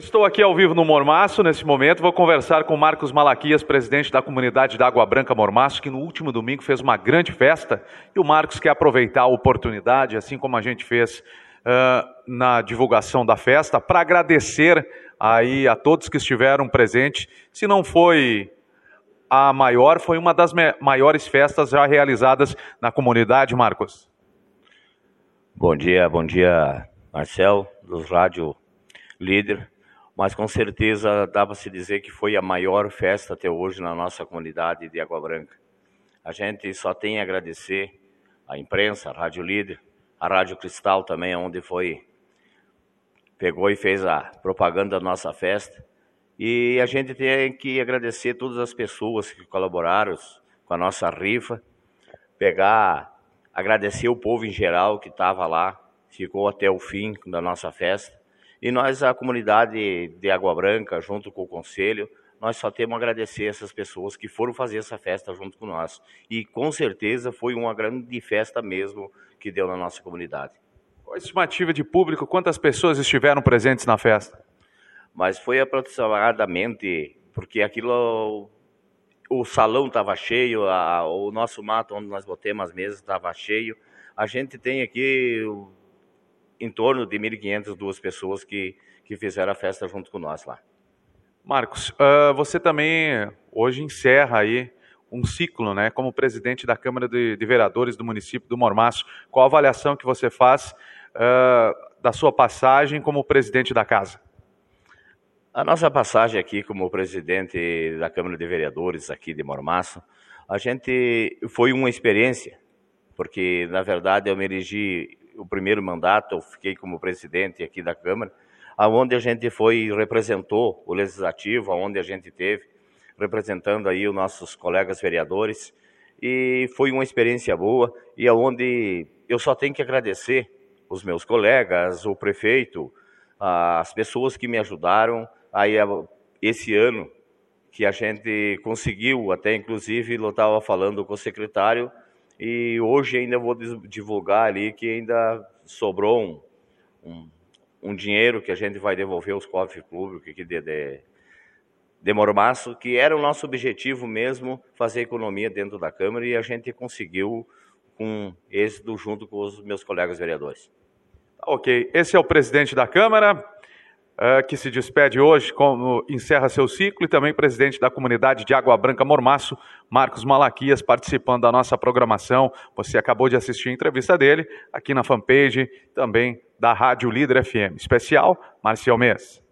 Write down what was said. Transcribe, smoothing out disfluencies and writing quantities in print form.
Estou aqui ao vivo no Mormaço, nesse momento, vou conversar com Marcos Malaquias, presidente da comunidade da Água Branca Mormaço, que no último domingo fez uma grande festa, e o Marcos quer aproveitar a oportunidade, assim como a gente fez na divulgação da festa, para agradecer aí a todos que estiveram presentes. Se não foi a maior, foi uma das maiores festas já realizadas na comunidade, Marcos. Bom dia, Marcel, dos Rádio Líder. Mas com certeza dá para se dizer que foi a maior festa até hoje na nossa comunidade de Água Branca. A gente só tem a agradecer à imprensa, a Rádio Líder, a Rádio Cristal também, onde pegou e fez a propaganda da nossa festa. E a gente tem que agradecer todas as pessoas que colaboraram com a nossa rifa, agradecer o povo em geral que estava lá, ficou até o fim da nossa festa. E nós, a comunidade de Água Branca, junto com o Conselho, nós só temos a agradecer essas pessoas que foram fazer essa festa junto com nós. E com certeza foi uma grande festa mesmo que deu na nossa comunidade. Qual a estimativa de público? Quantas pessoas estiveram presentes na festa? Mas foi aproximadamente, porque o salão estava cheio, o nosso mato onde nós botamos as mesas estava cheio. A gente tem aqui em torno de 1.500, 2 pessoas que fizeram a festa junto com nós lá. Marcos, você também hoje encerra aí um ciclo, né, como presidente da Câmara de Vereadores do município do Mormaço. Qual a avaliação que você faz da sua passagem como presidente da casa? A nossa passagem aqui como presidente da Câmara de Vereadores aqui de Mormaço, a gente foi uma experiência, porque na verdade eu me elegi o primeiro mandato, eu fiquei como presidente aqui da Câmara, onde a gente representou o Legislativo, onde a gente teve, representando aí os nossos colegas vereadores, e foi uma experiência boa, e onde eu só tenho que agradecer os meus colegas, o prefeito, as pessoas que me ajudaram, aí esse ano que a gente conseguiu, até inclusive eu estava falando com o secretário, e hoje ainda vou divulgar ali que ainda sobrou um dinheiro que a gente vai devolver aos cofres públicos aqui de Mormaço, que era o nosso objetivo mesmo, fazer economia dentro da Câmara, e a gente conseguiu com êxito junto com os meus colegas vereadores. Ok, esse é o presidente da Câmara, que se despede hoje, encerra seu ciclo, e também presidente da comunidade de Água Branca Mormaço, Marcos Malaquias, participando da nossa programação. Você acabou de assistir a entrevista dele aqui na fanpage, também da Rádio Líder FM. Especial, Marcial Mês.